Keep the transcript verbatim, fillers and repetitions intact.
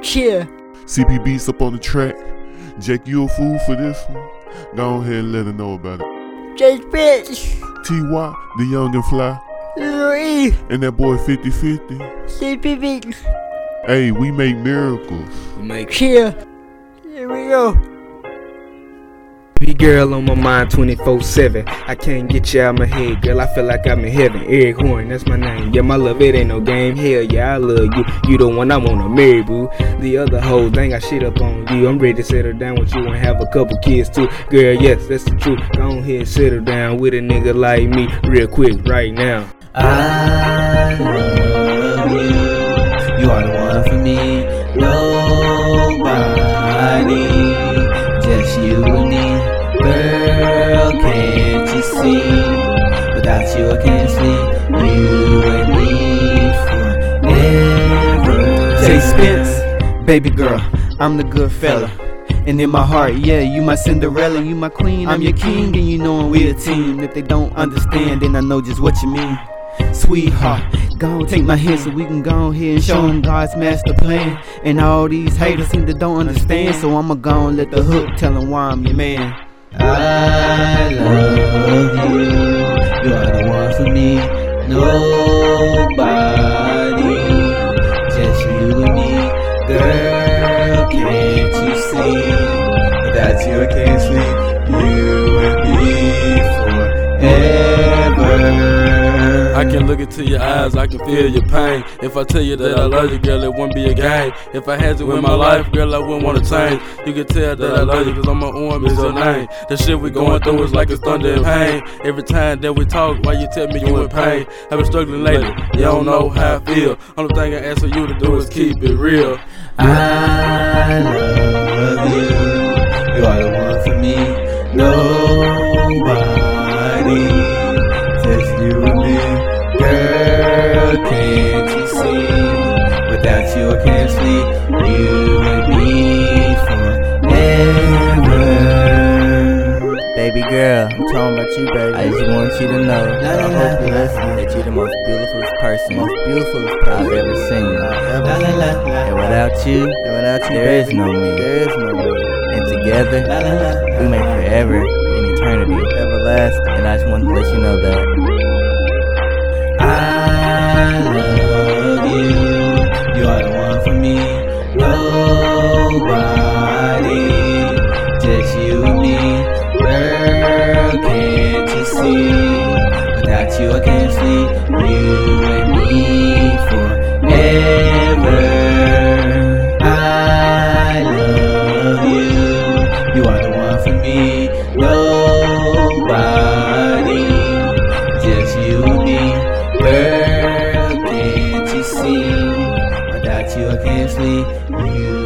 Cheer. C P Beats up on the track. Jack, you a fool for this one? Go ahead and let her know about it. Just bitch. T Y, the young and fly. Louis. And that boy fifty fifty. C P Beats. Hey, we make miracles. We make Cheer. Here we go. Big girl on my mind twenty-four seven. I can't get you out my head, girl. I feel like I'm in heaven. Eric Horn, that's my name. Yeah, my love, it ain't no game. Hell yeah, I love you. You the one I wanna marry, boo. The other hoes, dang, I shit up on you. I'm ready to settle down with you and have a couple kids too. Girl, yes, that's the truth. Go ahead, settle down with a nigga like me real quick right now. I love you. You are the one for me. Nobody, just you and me. Girl, can't you see? Without you I can't sleep. You and me forever. Jay Spence, baby girl, I'm the good fella. And in my heart, yeah, you my Cinderella, you my queen, I'm your king, and you know we a team. If they don't understand, then I know just what you mean. Sweetheart, go on, take my hand so we can go ahead and show them God's master plan. And all these haters seem to don't understand, so I'ma go and let the hook tell them why I'm your man. I love you. You are the one for me. Nobody, just you and me. Girl, can't you see? Without you I can't sleep. You and me forever. I can look into your eyes, I can feel your pain. If I tell you that I love you, girl, it wouldn't be a game. If I had to win my life, girl, I wouldn't want to change. You can tell that I love you, cause on my arm is your name. The shit we going through is like it's thunder and pain. Every time that we talk, why you tell me you in pain? I've been struggling lately, you don't know how I feel. Only thing I ask for you to do is keep it real. I love you. You are the one for me. Nobody, just you and me. Girl, can't you see? Without you I can't sleep. You and me forever. Baby girl, I'm talking about you, baby. I just want you to know that I hope you listen that you're the most beautiful person, most beautiful I've ever seen. I've ever seen. And without you, and without you, there is no me. There is no me. And together, we make forever in eternity, everlasting. And I just want to let you know that. I love you. You are the one for me. Nobody, just you and me. Girl, can't you see? Without you I can't sleep. You and me forever. I love you. You are the one for me. Nobody, just you and me. Girl, can't you see? Without you I can't sleep. You